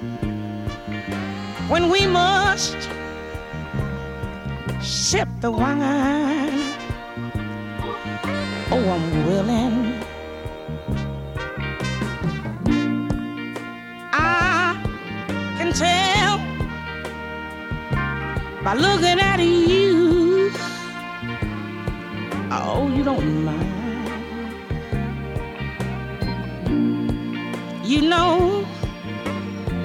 when we must sip the wine. Oh, I'm willing. I can tell by looking at you. Oh, you don't mind. You know